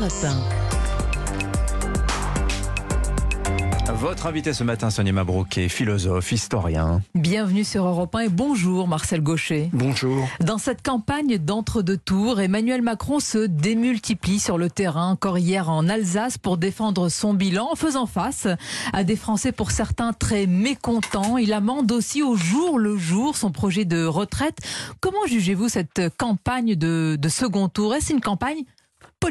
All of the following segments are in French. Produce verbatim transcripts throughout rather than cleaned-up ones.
Europe un. Votre invité ce matin, Sonia Mabrouk, est philosophe, historien. Bienvenue sur Europe un et bonjour Marcel Gauchet. Bonjour. Dans cette campagne d'entre-deux tours, Emmanuel Macron se démultiplie sur le terrain, encore hier en Alsace, pour défendre son bilan, en faisant face à des Français pour certains très mécontents. Il amende aussi au jour le jour son projet de retraite. Comment jugez-vous cette campagne de, de second tour? Est-ce une campagne politique ?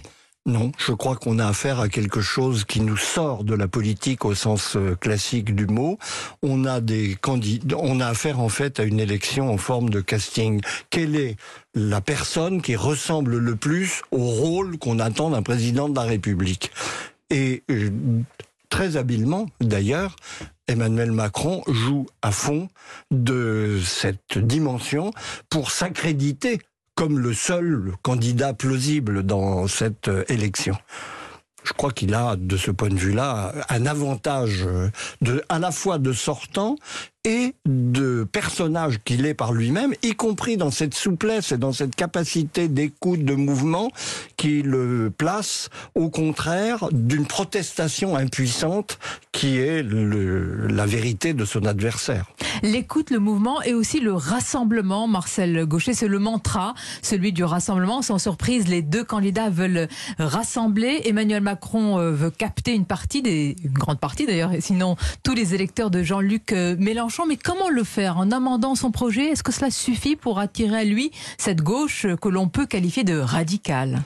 Non, je crois qu'on a affaire à quelque chose qui nous sort de la politique au sens classique du mot. On a des candidats, on a affaire en fait à une élection en forme de casting. Quelle est la personne qui ressemble le plus au rôle qu'on attend d'un président de la République? Et euh, très habilement, d'ailleurs, Emmanuel Macron joue à fond de cette dimension pour s'accréditer comme le seul candidat plausible dans cette élection. Je crois qu'il a, de ce point de vue-là, un avantage de, à la fois de sortant et de personnage qu'il est par lui-même, y compris dans cette souplesse et dans cette capacité d'écoute, de mouvement, qui le place, au contraire, d'une protestation impuissante qui est le, la vérité de son adversaire. L'écoute, le mouvement et aussi le rassemblement, Marcel Gauchet, c'est le mantra, celui du rassemblement. Sans surprise, les deux candidats veulent rassembler. Emmanuel Macron veut capter une partie, des, une grande partie d'ailleurs, sinon tous les électeurs de Jean-Luc Mélenchon. Mais comment le faire? En amendant son projet, est-ce que cela suffit pour attirer à lui cette gauche que l'on peut qualifier de radicale?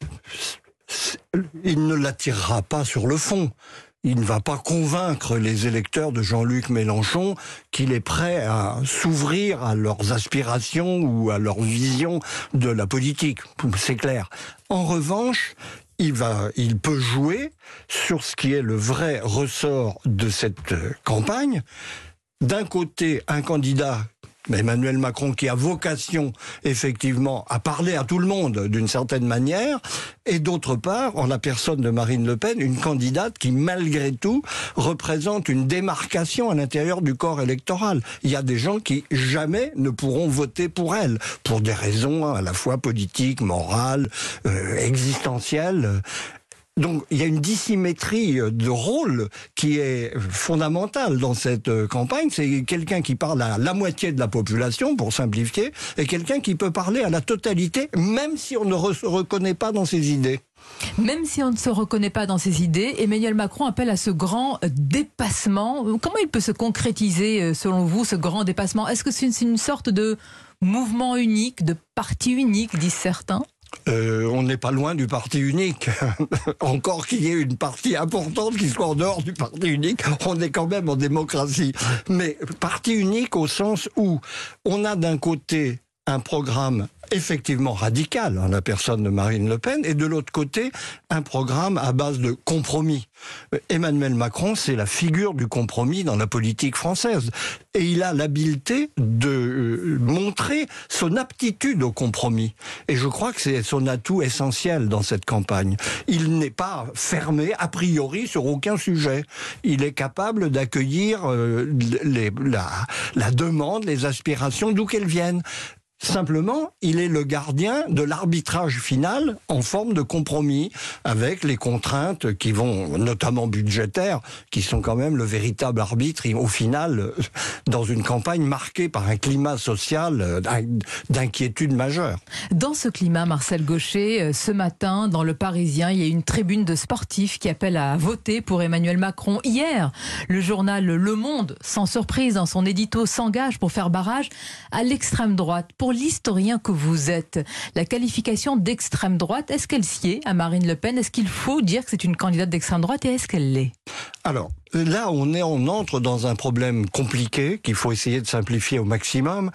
Il ne l'attirera pas sur le fond. Il ne va pas convaincre les électeurs de Jean-Luc Mélenchon qu'il est prêt à s'ouvrir à leurs aspirations ou à leur vision de la politique. C'est clair. En revanche, il va, il peut jouer sur ce qui est le vrai ressort de cette campagne. D'un côté, un candidat, Emmanuel Macron, qui a vocation effectivement à parler à tout le monde d'une certaine manière, et d'autre part, en la personne de Marine Le Pen, une candidate qui malgré tout représente une démarcation à l'intérieur du corps électoral. Il y a des gens qui jamais ne pourront voter pour elle, pour des raisons à la fois politiques, morales, euh, existentielles. Donc il y a une dissymétrie de rôle qui est fondamentale dans cette campagne. C'est quelqu'un qui parle à la moitié de la population, pour simplifier, et quelqu'un qui peut parler à la totalité, même si on ne se reconnaît pas dans ses idées. Même si on ne se reconnaît pas dans ses idées, Emmanuel Macron appelle à ce grand dépassement. Comment il peut se concrétiser, selon vous, ce grand dépassement? Est-ce que c'est une sorte de mouvement unique, de parti unique, disent certains? Euh, on n'est pas loin du parti unique. Encore qu'il y ait une partie importante qui soit en dehors du parti unique, on est quand même en démocratie. Mais parti unique au sens où on a d'un côté un programme effectivement radical, hein, la personne de Marine Le Pen, et de l'autre côté, un programme à base de compromis. Emmanuel Macron, c'est la figure du compromis dans la politique française. Et il a l'habileté de euh, montrer son aptitude au compromis. Et je crois que c'est son atout essentiel dans cette campagne. Il n'est pas fermé, a priori, sur aucun sujet. Il est capable d'accueillir euh, les, la, la demande, les aspirations, d'où qu'elles viennent. Simplement, il est le gardien de l'arbitrage final en forme de compromis avec les contraintes qui vont, notamment budgétaires, qui sont quand même le véritable arbitre, au final, dans une campagne marquée par un climat social d'inquiétude majeure. Dans ce climat, Marcel Gauchet, ce matin, dans Le Parisien, il y a une tribune de sportifs qui appelle à voter pour Emmanuel Macron. Hier, le journal Le Monde, sans surprise, dans son édito, s'engage pour faire barrage à l'extrême droite. Pour l'historien que vous êtes, la qualification d'extrême droite, est-ce qu'elle sied à Marine Le Pen? Est-ce qu'il faut dire que c'est une candidate d'extrême droite et est-ce qu'elle l'est? Alors, là, on, est, on entre dans un problème compliqué qu'il faut essayer de simplifier au maximum.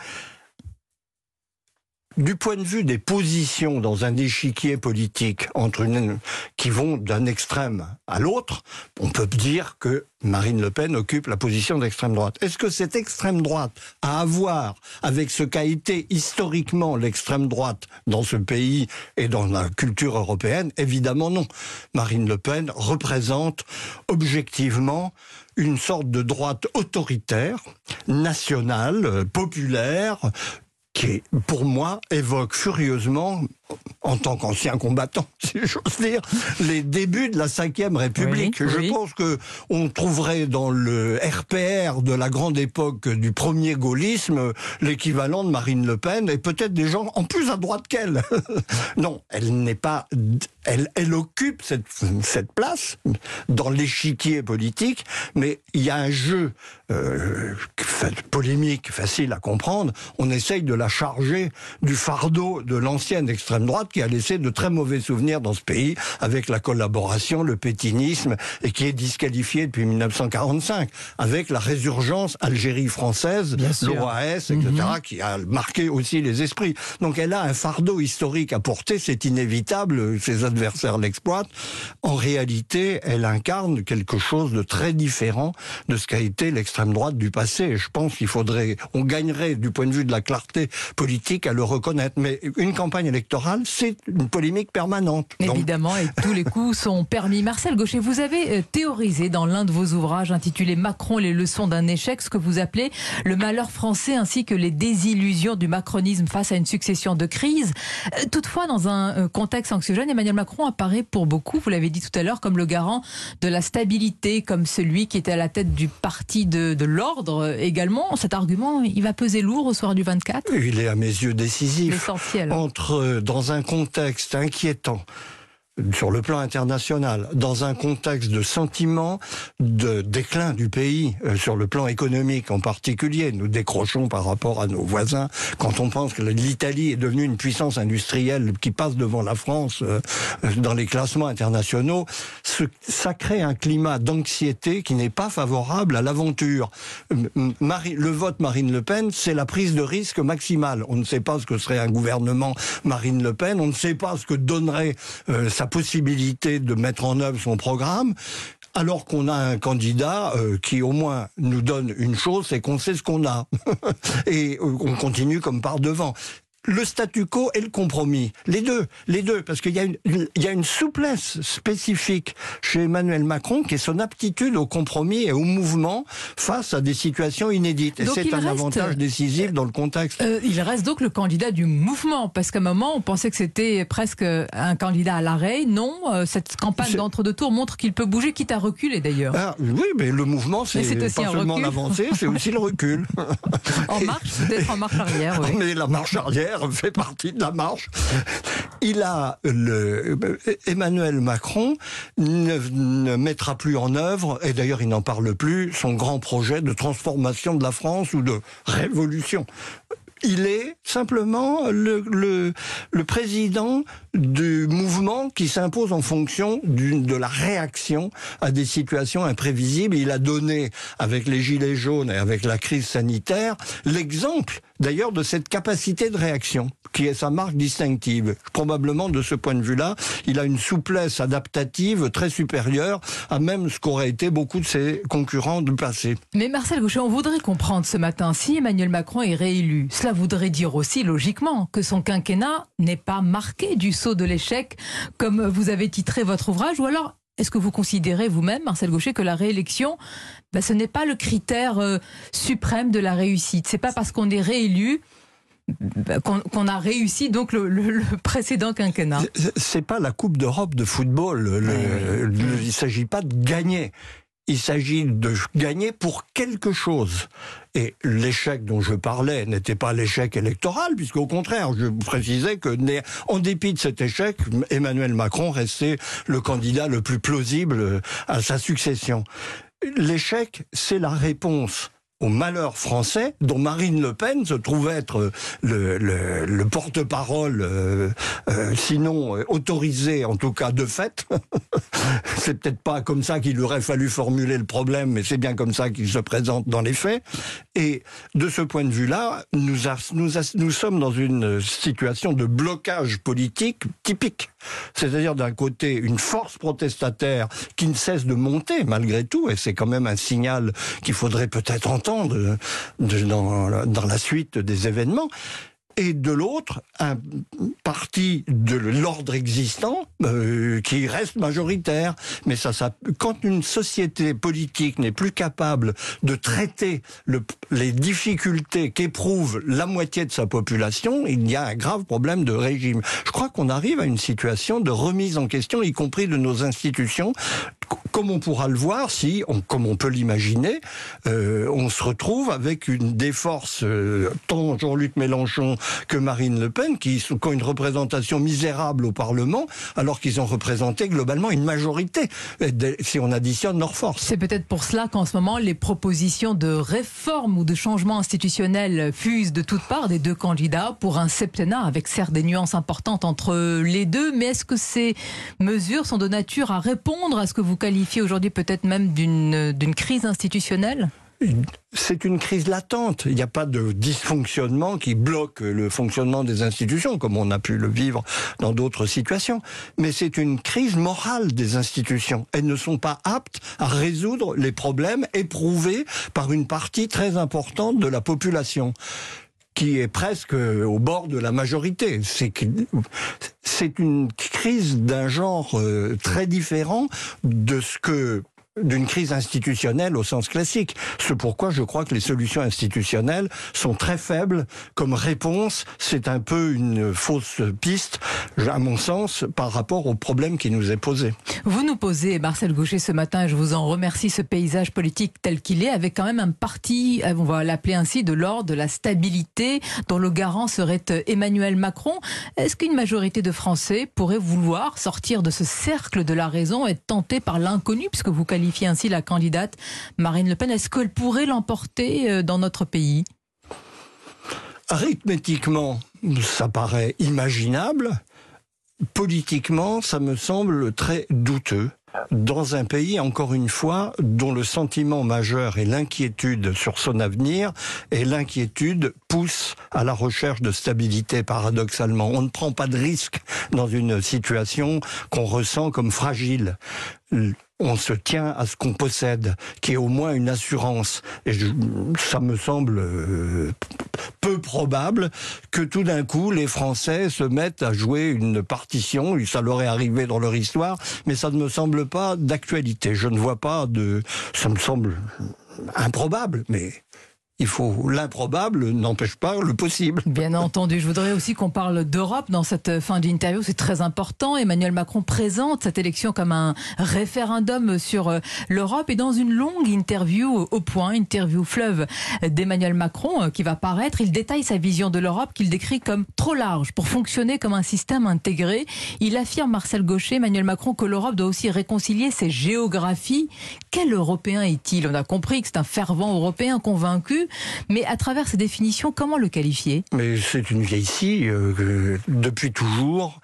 Du point de vue des positions dans un échiquier politique entre une, qui vont d'un extrême à l'autre, on peut dire que Marine Le Pen occupe la position d'extrême droite. Est-ce que cette extrême droite a à voir avec ce qu'a été historiquement l'extrême droite dans ce pays et dans la culture européenne? Évidemment non. Marine Le Pen représente objectivement une sorte de droite autoritaire, nationale, populaire, qui, pour moi, évoque furieusement en tant qu'ancien combattant, si j'ose dire, les débuts de la cinquième République. Oui, je oui. pense que on trouverait dans le R P R de la grande époque du premier gaullisme l'équivalent de Marine Le Pen et peut-être des gens en plus à droite qu'elle. Non, elle n'est pas... Elle, elle occupe cette, cette place dans l'échiquier politique, mais il y a un jeu euh, polémique, facile à comprendre. On essaye de la charger du fardeau de l'ancienne extrême droite qui a laissé de très mauvais souvenirs dans ce pays avec la collaboration, le pétinisme, et qui est disqualifié depuis mille neuf cent quarante-cinq, avec la résurgence Algérie française, l'O A S, et cetera, mm-hmm. qui a marqué aussi les esprits. Donc elle a un fardeau historique à porter, c'est inévitable, ses adversaires l'exploitent. En réalité, elle incarne quelque chose de très différent de ce qu'a été l'extrême droite du passé. Je pense qu'il faudrait, on gagnerait du point de vue de la clarté politique à le reconnaître. Mais une campagne électorale, c'est une polémique permanente. Donc... Évidemment, et tous les coups sont permis. Marcel Gauchet, vous avez théorisé dans l'un de vos ouvrages intitulé Macron, les leçons d'un échec, ce que vous appelez le malheur français ainsi que les désillusions du macronisme face à une succession de crises. Toutefois, dans un contexte anxiogène, Emmanuel Macron apparaît pour beaucoup, vous l'avez dit tout à l'heure, comme le garant de la stabilité, comme celui qui était à la tête du parti de, de l'ordre également. Cet argument, il va peser lourd au soir du vingt-quatre ? Il est à mes yeux décisif. L'essentiel. Entre, dans un contexte inquiétant, sur le plan international, dans un contexte de sentiment de déclin du pays, euh, sur le plan économique en particulier. Nous décrochons par rapport à nos voisins. Quand on pense que l'Italie est devenue une puissance industrielle qui passe devant la France euh, dans les classements internationaux, ce, ça crée un climat d'anxiété qui n'est pas favorable à l'aventure. Marie, le vote Marine Le Pen, c'est la prise de risque maximale. On ne sait pas ce que serait un gouvernement Marine Le Pen, on ne sait pas ce que donnerait euh, sa possibilité de mettre en œuvre son programme, alors qu'on a un candidat euh, qui au moins nous donne une chose, c'est qu'on sait ce qu'on a. Et euh, on continue comme par devant. Le statu quo et le compromis. Les deux, les deux, parce qu'il y a une, il y a une souplesse spécifique chez Emmanuel Macron qui est son aptitude au compromis et au mouvement face à des situations inédites. Et c'est un reste, avantage décisif dans le contexte. Euh, il reste donc le candidat du mouvement, parce qu'à un moment, on pensait que c'était presque un candidat à l'arrêt. Non, euh, cette campagne d'entre-deux tours montre qu'il peut bouger, quitte à reculer d'ailleurs. Ah, oui, mais le mouvement, c'est pas seulement l'avancée, c'est aussi le recul. En marche, peut-être en marche arrière, oui. Mais la marche arrière fait partie de la marche. Il a le Emmanuel Macron ne, ne mettra plus en œuvre, et d'ailleurs il n'en parle plus, son grand projet de transformation de la France ou de révolution. Il est simplement le, le, le président du mouvement qui s'impose en fonction d'une, de la réaction à des situations imprévisibles. Il a donné, avec les gilets jaunes et avec la crise sanitaire, l'exemple d'ailleurs de cette capacité de réaction, qui est sa marque distinctive. Probablement, de ce point de vue-là, il a une souplesse adaptative très supérieure à même ce qu'auraient été beaucoup de ses concurrents du passé. Mais Marcel Gauchet, on voudrait comprendre ce matin, si Emmanuel Macron est réélu, cela voudrait dire aussi, logiquement, que son quinquennat n'est pas marqué du sceau de l'échec, comme vous avez titré votre ouvrage, ou alors est-ce que vous considérez vous-même, Marcel Gauchet, que la réélection, ben, ce n'est pas le critère euh, suprême de la réussite? C'est pas parce qu'on est réélu qu'on qu'on a réussi donc le, le, le précédent quinquennat. C'est pas la Coupe d'Europe de football. Le, oui, oui. Le, il ne s'agit pas de gagner. Il s'agit de gagner pour quelque chose. Et l'échec dont je parlais n'était pas l'échec électoral, puisqu'au contraire, je précisais que, en dépit de cet échec, Emmanuel Macron restait le candidat le plus plausible à sa succession. L'échec, c'est la réponse au malheur français, dont Marine Le Pen se trouve être le, le, le porte-parole, euh, euh, sinon euh, autorisé, en tout cas de fait. C'est peut-être pas comme ça qu'il aurait fallu formuler le problème, mais c'est bien comme ça qu'il se présente dans les faits. Et de ce point de vue-là, nous, a, nous, a, nous sommes dans une situation de blocage politique typique. C'est-à-dire d'un côté, une force protestataire qui ne cesse de monter malgré tout, et c'est quand même un signal qu'il faudrait peut-être entendre De, de, dans, dans la suite des événements. et de l'autre, un parti de l'ordre existant euh, qui reste majoritaire. Mais ça, ça, quand une société politique n'est plus capable de traiter le, les difficultés qu'éprouve la moitié de sa population, il y a un grave problème de régime. Je crois qu'on arrive à une situation de remise en question, y compris de nos institutions, comme on pourra le voir si, on, comme on peut l'imaginer, euh, on se retrouve avec une des forces, euh, tant Jean-Luc Mélenchon que Marine Le Pen, qui, qui ont une représentation misérable au Parlement, alors qu'ils ont représenté globalement une majorité, si on additionne leurs forces. C'est peut-être pour cela qu'en ce moment, les propositions de réforme ou de changement institutionnel fusent de toutes parts des deux candidats pour un septennat, avec certes des nuances importantes entre les deux, mais est-ce que ces mesures sont de nature à répondre à ce que vous qualifiez aujourd'hui peut-être même d'une d'une crise institutionnelle ? C'est une crise latente. Il n'y a pas de dysfonctionnement qui bloque le fonctionnement des institutions, comme on a pu le vivre dans d'autres situations. Mais c'est une crise morale des institutions. Elles ne sont pas aptes à résoudre les problèmes éprouvés par une partie très importante de la population, qui est presque au bord de la majorité. C'est c'est une crise d'un genre euh, très différent de ce que d'une crise institutionnelle au sens classique. C'est pourquoi je crois que les solutions institutionnelles sont très faibles comme réponse. C'est un peu une fausse piste, à mon sens, par rapport au problème qui nous est posé. Vous nous posez, Marcel Gauchet, ce matin, je vous en remercie, ce paysage politique tel qu'il est, avec quand même un parti, on va l'appeler ainsi, de l'ordre de la stabilité, dont le garant serait Emmanuel Macron. Est-ce qu'une majorité de Français pourrait vouloir sortir de ce cercle de la raison et être tenté par l'inconnu, puisque vous qualifiez ainsi la candidate Marine Le Pen? Est-ce qu'elle pourrait l'emporter dans notre pays? Arithmétiquement, ça paraît imaginable. Politiquement, ça me semble très douteux. Dans un pays, encore une fois, dont le sentiment majeur est l'inquiétude sur son avenir, et l'inquiétude pousse à la recherche de stabilité, paradoxalement. On ne prend pas de risque dans une situation qu'on ressent comme fragile. On se tient à ce qu'on possède, qui est au moins une assurance. Et je, ça me semble euh, peu probable que tout d'un coup, les Français se mettent à jouer une partition. Ça leur est arrivé dans leur histoire, mais ça ne me semble pas d'actualité. Je ne vois pas de... Ça me semble improbable, mais... Il faut l'improbable n'empêche pas le possible. Bien entendu, je voudrais aussi qu'on parle d'Europe dans cette fin d'interview, c'est très important. Emmanuel Macron présente cette élection comme un référendum sur l'Europe, et dans une longue interview au Point, interview fleuve d'Emmanuel Macron qui va paraître, il détaille sa vision de l'Europe qu'il décrit comme trop large pour fonctionner comme un système intégré. Il affirme, Marcel Gauchet, Emmanuel Macron, que l'Europe doit aussi réconcilier ses géographies. Quel Européen est-il? On a compris que c'est un fervent Européen convaincu. Mais à travers ces définitions, comment le qualifier? Mais c'est une vieille scie, euh, depuis toujours.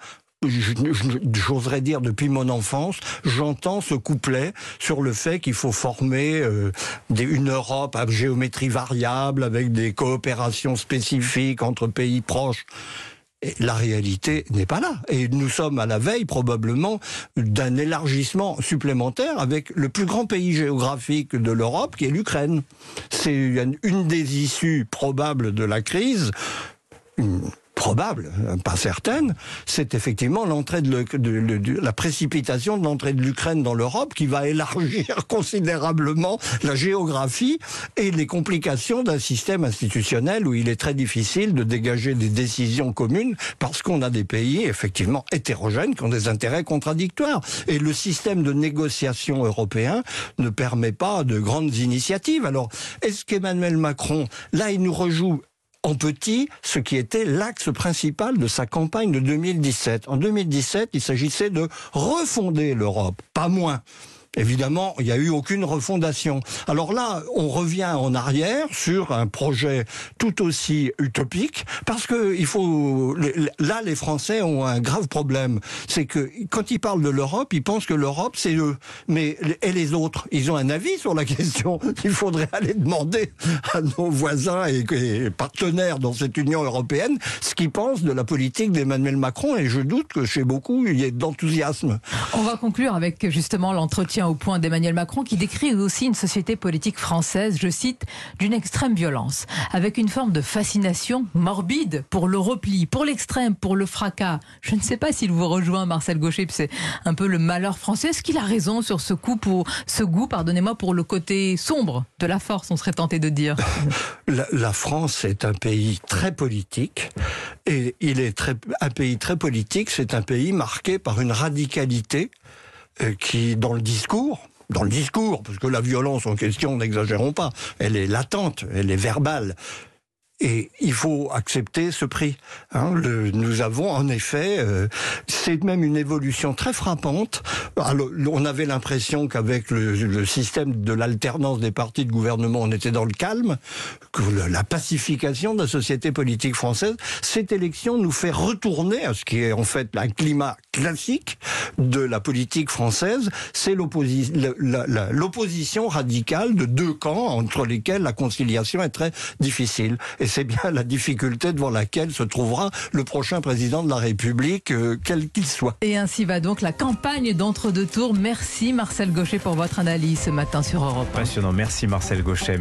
J'oserais dire depuis mon enfance, j'entends ce couplet sur le fait qu'il faut former euh, des, une Europe à géométrie variable, avec des coopérations spécifiques entre pays proches. Et la réalité n'est pas là. Et nous sommes à la veille, probablement, d'un élargissement supplémentaire avec le plus grand pays géographique de l'Europe, qui est l'Ukraine. C'est une des issues probables de la crise. Une probable, pas certaine, c'est effectivement l'entrée de, le, de, de, de la précipitation de l'entrée de l'Ukraine dans l'Europe, qui va élargir considérablement la géographie et les complications d'un système institutionnel où il est très difficile de dégager des décisions communes parce qu'on a des pays effectivement hétérogènes qui ont des intérêts contradictoires. Et le système de négociation européen ne permet pas de grandes initiatives. Alors, est-ce qu'Emmanuel Macron, là, il nous rejoue en petit ce qui était l'axe principal de sa campagne de deux mille dix-sept. En deux mille dix-sept, il s'agissait de refonder l'Europe, pas moins. Évidemment, il n'y a eu aucune refondation. Alors là, on revient en arrière sur un projet tout aussi utopique, parce que il faut, là, les Français ont un grave problème. C'est que quand ils parlent de l'Europe, ils pensent que l'Europe, c'est eux. Mais, et les autres, ils ont un avis sur la question. Il faudrait aller demander à nos voisins et, et partenaires dans cette Union européenne ce qu'ils pensent de la politique d'Emmanuel Macron. Et je doute que chez beaucoup, il y ait d'enthousiasme. On va conclure avec justement l'entretien au point d'Emmanuel Macron qui décrit aussi une société politique française, je cite, d'une extrême violence, avec une forme de fascination morbide pour le repli, pour l'extrême, pour le fracas. Je ne sais pas s'il vous rejoint, Marcel Gauchet, puis c'est un peu le malheur français. Est-ce qu'il a raison sur ce coup, pour ce goût, pardonnez-moi, pour le côté sombre de la force, on serait tenté de dire? La, la France est un pays très politique, et il est très, un pays très politique, c'est un pays marqué par une radicalité euh, qui, dans le discours, dans le discours, parce que la violence en question, n'exagérons pas, elle est latente, elle est verbale. Et il faut accepter ce prix. Hein, le, nous avons en effet, euh, c'est même une évolution très frappante. Alors, on avait l'impression qu'avec le, le système de l'alternance des partis de gouvernement, on était dans le calme, que le, la pacification de la société politique française. Cette élection nous fait retourner à ce qui est en fait un climat classique de la politique française. C'est l'opposi- l'opposition radicale de deux camps entre lesquels la conciliation est très difficile. Et c'est bien la difficulté devant laquelle se trouvera le prochain président de la République, euh, quel qu'il soit. Et ainsi va donc la campagne d'entre-deux tours. Merci Marcel Gauchet pour votre analyse ce matin sur Europe un. Passionnant, merci Marcel Gauchet.